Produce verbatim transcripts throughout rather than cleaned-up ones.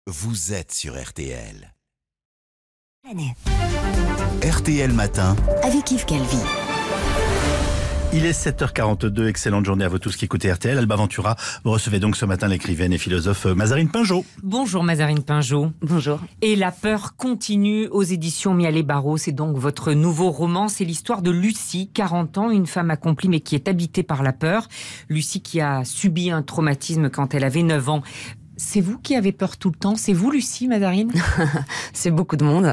vous êtes sur R T L. R T L Matin avec Yves Calvi. Il est sept heures quarante-deux, excellente journée à vous tous qui écoutez R T L. Alba Ventura, vous recevez donc ce matin l'écrivaine et philosophe Mazarine Pinjot. Bonjour Mazarine Pinjot. Bonjour. Et la peur continue aux éditions Mialet Barreau. C'est donc votre nouveau roman. C'est l'histoire de Lucie, quarante ans, une femme accomplie mais qui est habitée par la peur. Lucie qui a subi un traumatisme quand elle avait neuf ans. C'est vous qui avez peur tout le temps? C'est vous, Lucie, Mazarine? C'est beaucoup de monde.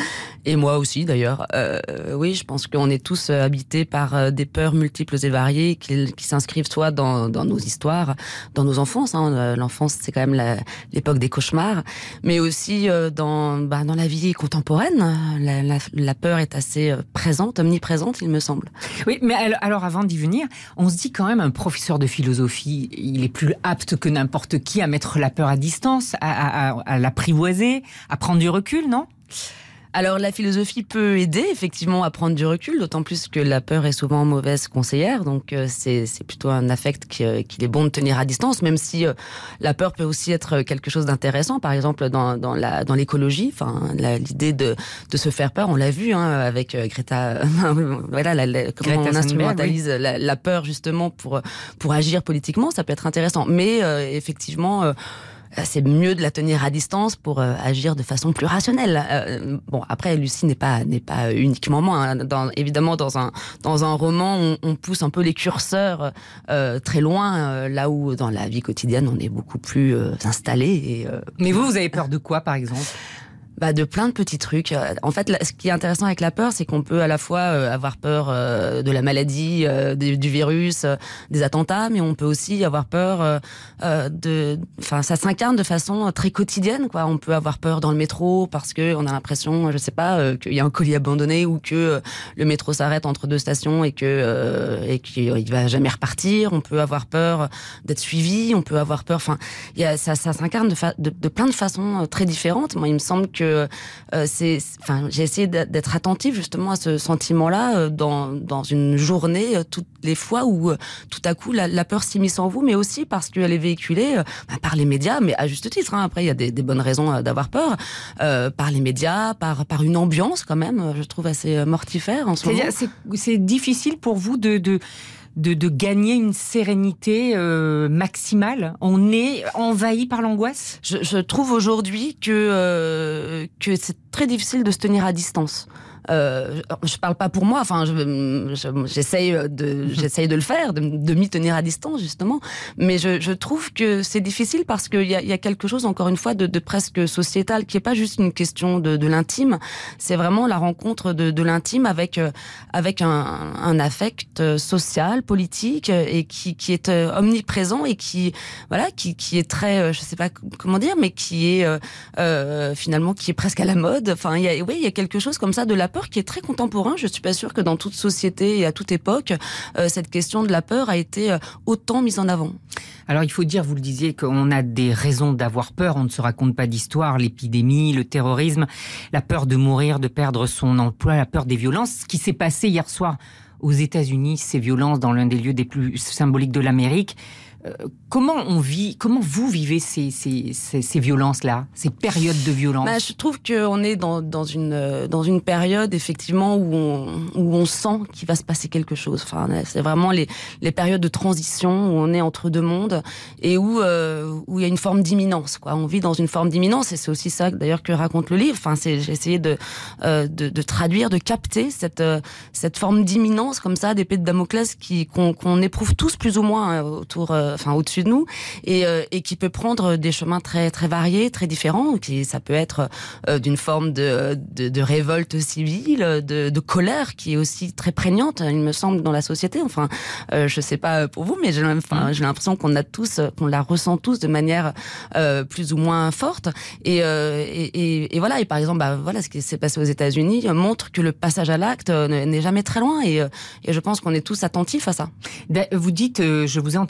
Et moi aussi, d'ailleurs. Euh, oui, je pense qu'on est tous habités par des peurs multiples et variées qui, qui s'inscrivent soit dans, dans nos histoires, dans nos enfances. Hein. L'enfance, c'est quand même la, l'époque des cauchemars. Mais aussi dans, bah, dans la vie contemporaine. La, la, la peur est assez présente, omniprésente, il me semble. Oui, mais alors avant d'y venir, on se dit quand même un professeur de philosophie, il est plus apte que n'importe qui à mettre la peur à distance, à, à, à l'apprivoiser, à prendre du recul, non ? Alors la philosophie peut aider effectivement à prendre du recul, d'autant plus que la peur est souvent mauvaise conseillère, donc euh, c'est, c'est plutôt un affect qui, euh, qu'il est bon de tenir à distance, même si euh, la peur peut aussi être quelque chose d'intéressant, par exemple dans, dans, la, dans l'écologie, enfin, la, l'idée de, de se faire peur, on l'a vu hein, avec euh, Greta, voilà, la, la, comment Greta on instrumentalise oui. la, la peur justement pour, pour agir politiquement, ça peut être intéressant, mais euh, effectivement... Euh, c'est mieux de la tenir à distance pour euh, agir de façon plus rationnelle. Euh, bon, après, Lucie n'est pas n'est pas uniquement moi. Hein. Dans, évidemment, dans un dans un roman, on, on pousse un peu les curseurs euh, très loin, euh, là où dans la vie quotidienne, on est beaucoup plus euh, installé. Et, euh, Mais vous, vous avez peur de quoi, par exemple ? Bah de plein de petits trucs. En fait, ce qui est intéressant avec la peur, c'est qu'on peut à la fois avoir peur de la maladie, du virus, des attentats, mais on peut aussi avoir peur de... Enfin, ça s'incarne de façon très quotidienne, quoi. On peut avoir peur dans le métro parce que on a l'impression, je sais pas, qu'il y a un colis abandonné ou que le métro s'arrête entre deux stations et que et qu'il va jamais repartir. On peut avoir peur d'être suivi. On peut avoir peur... Enfin, il y a, ça, ça s'incarne de, fa... de, de plein de façons très différentes. Moi, il me semble que Euh, c'est, enfin, j'ai essayé d'être attentive justement à ce sentiment-là euh, dans, dans une journée, euh, toutes les fois où euh, tout à coup la, la peur s'immisce en vous, mais aussi parce qu'elle est véhiculée euh, bah, par les médias, mais à juste titre. Hein, après, il y a des, des bonnes raisons euh, d'avoir peur, euh, par les médias, par, par une ambiance quand même, je trouve assez mortifère en ce moment. C'est, c'est difficile pour vous de... de... De, de gagner une sérénité euh, maximale. On est envahi par l'angoisse. Je, je trouve aujourd'hui que, euh, que c'est très difficile de se tenir à distance. Euh, je parle pas pour moi, enfin, je, je, j'essaye de, j'essaye de le faire, de, de m'y tenir à distance justement. Mais je, je trouve que c'est difficile parce qu'il y a, y a quelque chose, encore une fois, de, de presque sociétal, qui est pas juste une question de, de l'intime. C'est vraiment la rencontre de, de l'intime avec avec un, un affect social, politique, et qui, qui est omniprésent et qui, voilà, qui, qui est très, je sais pas comment dire, mais qui est euh, finalement qui est presque à la mode. Enfin, il y a, oui, il y a quelque chose comme ça de la peur qui est très contemporain. Je suis pas sûre que dans toute société et à toute époque, euh, cette question de la peur a été euh, autant mise en avant. Alors il faut dire, vous le disiez, qu'on a des raisons d'avoir peur. On ne se raconte pas d'histoire. L'épidémie, le terrorisme, la peur de mourir, de perdre son emploi, la peur des violences. Ce qui s'est passé hier soir aux États-Unis, ces violences dans l'un des lieux des plus symboliques de l'Amérique. Euh, comment on vit, comment vous vivez ces, ces, ces, ces violences-là, ces périodes de violence? Bah, je trouve qu'on est dans, dans, une, dans une période, effectivement, où on, où on sent qu'il va se passer quelque chose. Enfin, c'est vraiment les, les périodes de transition où on est entre deux mondes et où, euh, où il y a une forme d'imminence, quoi. On vit dans une forme d'imminence et c'est aussi ça, d'ailleurs, que raconte le livre. Enfin, c'est, j'ai essayé de, euh, de, de traduire, de capter cette, euh, cette forme d'imminence, comme ça, d'épée de Damoclès qui, qu'on, qu'on éprouve tous plus ou moins hein, autour... Euh, enfin au-dessus de nous, et, euh, et qui peut prendre des chemins très très variés, très différents. Qui, ça peut être euh, d'une forme de, de, de révolte civile, de, de colère qui est aussi très prégnante, il me semble, dans la société. Enfin, euh, je sais pas pour vous, mais j'ai, enfin, j'ai l'impression qu'on a tous, qu'on la ressent tous de manière euh, plus ou moins forte. Et, euh, et, et, et voilà. Et par exemple, bah, voilà, ce qui s'est passé aux États-Unis montre que le passage à l'acte n'est jamais très loin. Et, et je pense qu'on est tous attentifs à ça. Vous dites, je vous ai entendu dire dans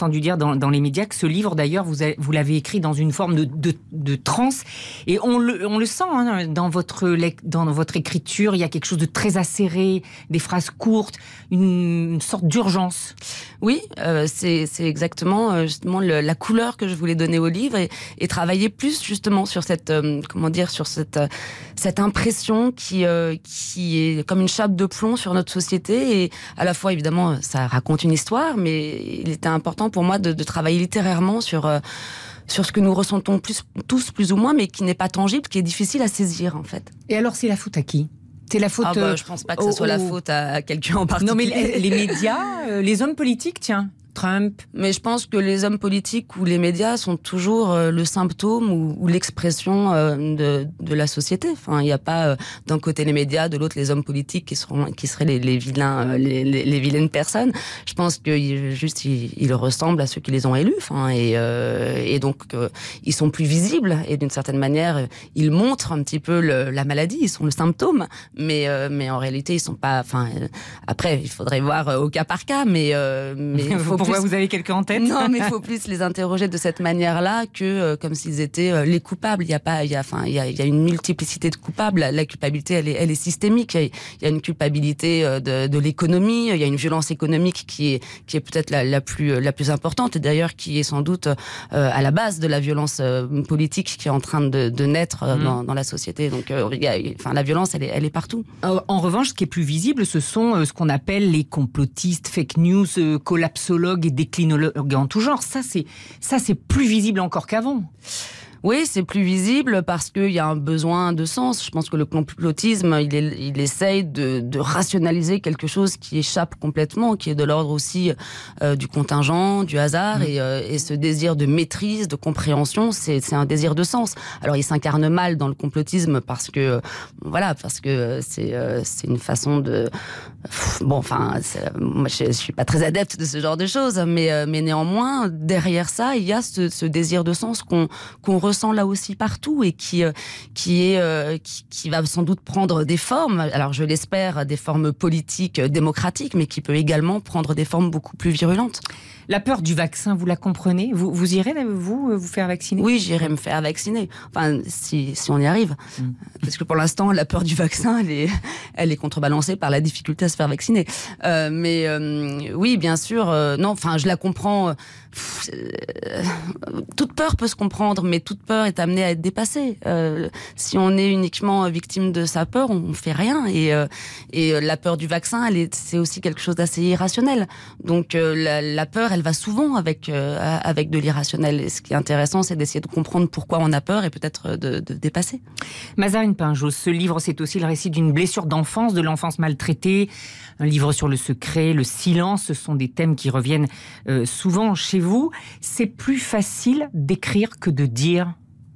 dans, dans les médias, que ce livre, d'ailleurs, vous, avez, vous l'avez écrit dans une forme de, de, de transe. Et on le, on le sent hein, dans, votre, dans votre écriture. Il y a quelque chose de très acéré, des phrases courtes, une, une sorte d'urgence. Oui, euh, c'est, c'est exactement euh, justement le, la couleur que je voulais donner au livre et, et travailler plus justement sur cette, euh, comment dire, sur cette, euh, cette impression qui, euh, qui est comme une chape de plomb sur notre société. Et à la fois, évidemment, ça raconte une histoire, mais il était important pour moi de, de travailler littérairement sur, euh, sur ce que nous ressentons plus, tous plus ou moins, mais qui n'est pas tangible, qui est difficile à saisir en fait. Et alors, c'est la faute à qui ? C'est la faute. Ah bah, je pense pas que ce euh, soit au, la faute à quelqu'un en particulier. Non, mais les, les médias, euh, les hommes politiques, tiens. Trump. Mais je pense que les hommes politiques ou les médias sont toujours euh, le symptôme ou, ou l'expression euh, de, de la société. Enfin, il n'y a pas euh, d'un côté les médias, de l'autre les hommes politiques qui seront, qui seraient les, les vilains, euh, les, les, les vilaines personnes. Je pense que juste ils, ils ressemblent à ceux qui les ont élus. Enfin, et, euh, et donc euh, ils sont plus visibles et d'une certaine manière ils montrent un petit peu le, la maladie. Ils sont le symptôme, mais euh, mais en réalité ils sont pas. Enfin, euh, après il faudrait voir euh, au cas par cas, mais euh, mais il faut Pourquoi plus... vous avez quelqu'un en tête ? Non, mais il faut plus les interroger de cette manière-là que euh, comme s'ils étaient euh, les coupables. Il y a pas, il y a, enfin, il y a, il y a une multiplicité de coupables. La, la culpabilité, elle est, elle est systémique. Il y a, il y a une culpabilité euh, de, de l'économie. Il y a une violence économique qui est, qui est peut-être la, la plus, la plus importante et d'ailleurs qui est sans doute euh, à la base de la violence euh, politique qui est en train de, de naître euh, mmh. dans, dans la société. Donc, euh, il y a, enfin, la violence, elle est, elle est partout. En revanche, ce qui est plus visible, ce sont euh, ce qu'on appelle les complotistes, fake news, euh, collapsologues et déclinologues en tout genre. Ça, c'est, ça, c'est plus visible encore qu'avant. Oui, c'est plus visible parce qu'il y a un besoin de sens. Je pense que le complotisme, il, est, il essaye de, de rationaliser quelque chose qui échappe complètement, qui est de l'ordre aussi euh, du contingent, du hasard, mmh. et, euh, et ce désir de maîtrise, de compréhension, c'est, c'est un désir de sens. Alors, il s'incarne mal dans le complotisme parce que, euh, voilà, parce que c'est, euh, c'est une façon de... Bon, enfin, moi, je, je suis pas très adepte de ce genre de choses, mais, euh, mais néanmoins, derrière ça, il y a ce, ce désir de sens qu'on, qu'on ressent là aussi partout et qui euh, qui est euh, qui, qui va sans doute prendre des formes. Alors je l'espère, des formes politiques, démocratiques, mais qui peut également prendre des formes beaucoup plus virulentes. La peur du vaccin, vous la comprenez ? Vous, vous irez, vous, vous faire vacciner ? Oui, j'irai me faire vacciner. Enfin, si, si on y arrive. Mmh. Parce que pour l'instant, la peur du vaccin, elle est, elle est contrebalancée par la difficulté à se faire vacciner. Euh, mais euh, oui, bien sûr, euh, non, enfin, je la comprends. Pff, euh, toute peur peut se comprendre, mais toute peur est amenée à être dépassée. Euh, si on est uniquement victime de sa peur, on ne fait rien. Et, euh, et la peur du vaccin, elle est, c'est aussi quelque chose d'assez irrationnel. Donc euh, la, la peur, elle va souvent avec, euh, avec de l'irrationnel. Et ce qui est intéressant, c'est d'essayer de comprendre pourquoi on a peur et peut-être de, de dépasser. Mazarine Pinjot, ce livre, c'est aussi le récit d'une blessure d'enfance, de l'enfance maltraitée. Un livre sur le secret, le silence, ce sont des thèmes qui reviennent euh, souvent chez vous. C'est plus facile d'écrire que de dire ?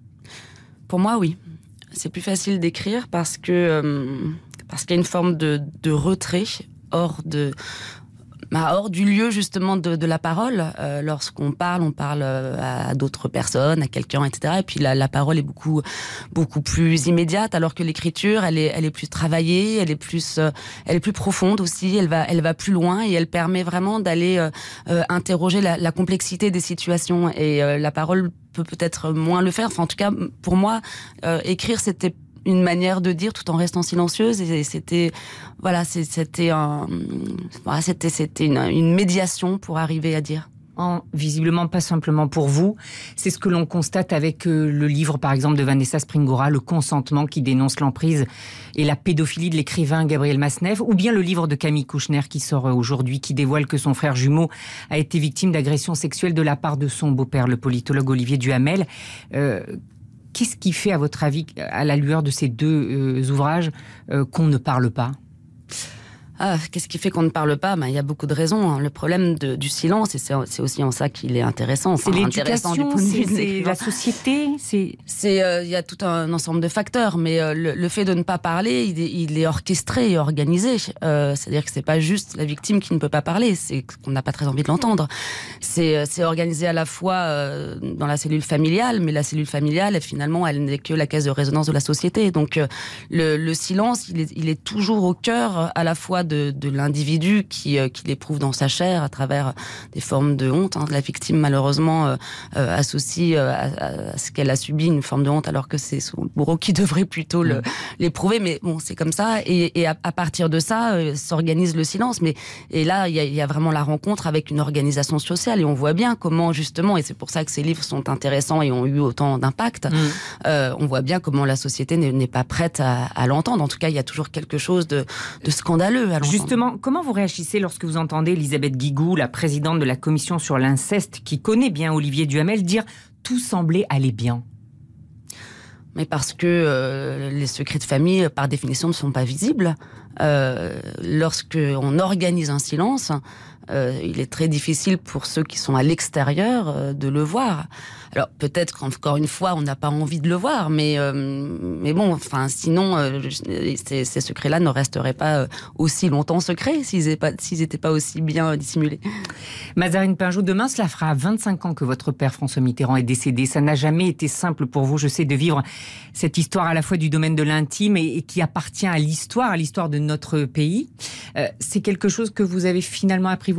Pour moi, oui. C'est plus facile d'écrire parce que euh, parce qu'il y a une forme de, de retrait hors de bah, hors du lieu justement de, de la parole. Euh, lorsqu'on parle, on parle à d'autres personnes, à quelqu'un, et cetera. Et puis la, la parole est beaucoup beaucoup plus immédiate, alors que l'écriture, elle est elle est plus travaillée, elle est plus euh, elle est plus profonde aussi. Elle va elle va plus loin et elle permet vraiment d'aller euh, euh, interroger la, la complexité des situations. Et euh, la parole peut peut-être moins le faire. Enfin, en tout cas, pour moi, euh, écrire, c'était une manière de dire tout en restant silencieuse, et c'était voilà, c'était un voilà, c'était c'était une, une médiation pour arriver à dire. En, visiblement pas simplement pour vous. C'est ce que l'on constate avec euh, le livre, par exemple, de Vanessa Springora, Le consentement, qui dénonce l'emprise et la pédophilie de l'écrivain Gabriel Masnev, ou bien le livre de Camille Kouchner qui sort aujourd'hui, qui dévoile que son frère jumeau a été victime d'agressions sexuelles de la part de son beau-père, le politologue Olivier Duhamel. Euh, Qu'est-ce qui fait, à votre avis, à la lueur de ces deux euh, ouvrages, euh, qu'on ne parle pas ? Ah, qu'est-ce qui fait qu'on ne parle pas ? Ben, il y a beaucoup de raisons. Hein. Le problème de, du silence, et c'est, c'est aussi en ça qu'il est intéressant. C'est enfin, l'éducation, c'est, c'est la société. C'est, c'est, euh, il y a tout un ensemble de facteurs, mais euh, le, le fait de ne pas parler, il est, il est orchestré et organisé. Euh, c'est-à-dire que c'est pas juste la victime qui ne peut pas parler, c'est qu'on n'a pas très envie de l'entendre. C'est, c'est organisé à la fois euh, dans la cellule familiale, mais la cellule familiale, finalement, elle n'est que la caisse de résonance de la société. Donc, euh, le, le silence, il est, il est toujours au cœur à la fois fois de, de l'individu qui, euh, qui l'éprouve dans sa chair à travers des formes de honte. Hein. La victime, malheureusement, euh, euh, associe euh, à, à ce qu'elle a subi une forme de honte, alors que c'est son bourreau qui devrait plutôt le, mmh. l'éprouver. Mais bon, c'est comme ça. Et, et à, à partir de ça, euh, s'organise le silence. Mais, et là, il y a, y a vraiment la rencontre avec une organisation sociale. Et on voit bien comment, justement, et c'est pour ça que ces livres sont intéressants et ont eu autant d'impact, mmh. euh, on voit bien comment la société n'est, n'est pas prête à, à l'entendre. En tout cas, il y a toujours quelque chose de, de scandaleux à l'entendre. Justement, comment vous réagissez lorsque vous entendez Elisabeth Guigou, la présidente de la commission sur l'inceste, qui connaît bien Olivier Duhamel, dire « tout semblait aller bien ». Mais parce que euh, les secrets de famille, par définition, ne sont pas visibles. Euh, lorsque on organise un silence, euh, il est très difficile pour ceux qui sont à l'extérieur euh, de le voir. Alors peut-être qu'encore une fois, on n'a pas envie de le voir, mais euh, mais bon, enfin sinon, euh, ces, ces secrets-là ne resteraient pas aussi longtemps secrets s'ils n'étaient pas, s'ils n'étaient pas aussi bien dissimulés. Mazarine Pinjot, demain, cela fera vingt-cinq ans que votre père François Mitterrand est décédé. Ça n'a jamais été simple pour vous, je sais, de vivre cette histoire à la fois du domaine de l'intime et, et qui appartient à l'histoire, à l'histoire de notre pays. Euh, c'est quelque chose que vous avez finalement apprivoisé ?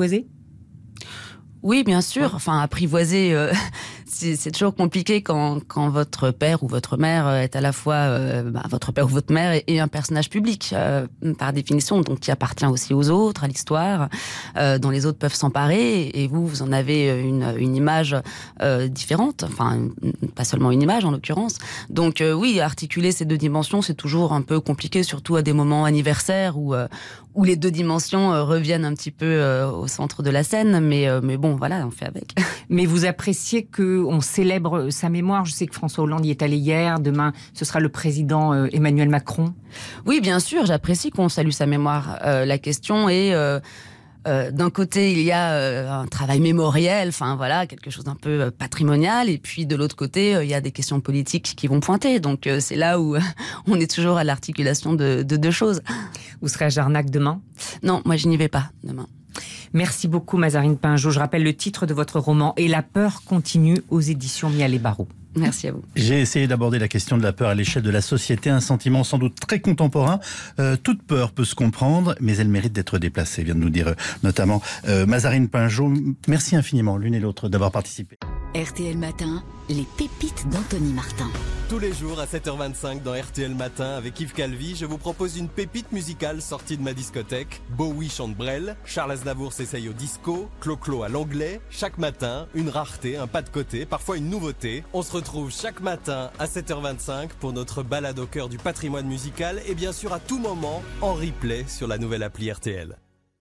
Oui, bien sûr. Enfin, apprivoiser, euh, c'est, c'est toujours compliqué quand, quand votre père ou votre mère est à la fois euh, bah, votre père ou votre mère et, et un personnage public, euh, par définition, donc qui appartient aussi aux autres, à l'histoire, euh, dont les autres peuvent s'emparer. Et vous, vous en avez une, une image euh, différente. Enfin, pas seulement une image en l'occurrence. Donc euh, oui, articuler ces deux dimensions, c'est toujours un peu compliqué, surtout à des moments anniversaires où euh, où les deux dimensions euh, reviennent un petit peu euh, au centre de la scène. Mais euh, mais bon. Voilà, on fait avec. Mais vous appréciez qu'on célèbre sa mémoire. Je sais que François Hollande y est allé hier. Demain, ce sera le président euh, Emmanuel Macron. Oui, bien sûr, j'apprécie qu'on salue sa mémoire. Euh, la question est... Euh Euh, d'un côté, il y a euh, un travail mémoriel, enfin voilà, quelque chose d'un peu euh, patrimonial, et puis de l'autre côté, euh, il y a des questions politiques qui vont pointer. Donc euh, c'est là où euh, on est toujours à l'articulation de, de deux choses. Vous serez à Jarnac demain ? Non, moi je n'y vais pas demain. Merci beaucoup Mazarine Pinjot. Je rappelle le titre de votre roman « Et la peur continue » aux éditions Mial et Barreau. Merci à vous. J'ai essayé d'aborder la question de la peur à l'échelle de la société, un sentiment sans doute très contemporain. Euh, toute peur peut se comprendre, mais elle mérite d'être déplacée, vient de nous dire euh, notamment euh, Mazarine Pinjot. Merci infiniment l'une et l'autre d'avoir participé. R T L Matin, les pépites d'Anthony Martin. Tous les jours à sept heures vingt-cinq dans R T L Matin avec Yves Calvi, je vous propose une pépite musicale sortie de ma discothèque. Bowie chante Brel, Charles Aznavour s'essaye au disco, Clo-Clo à l'anglais. Chaque matin, une rareté, un pas de côté, parfois une nouveauté. On se retrouve chaque matin à sept heures vingt-cinq pour notre balade au cœur du patrimoine musical et bien sûr à tout moment en replay sur la nouvelle appli R T L.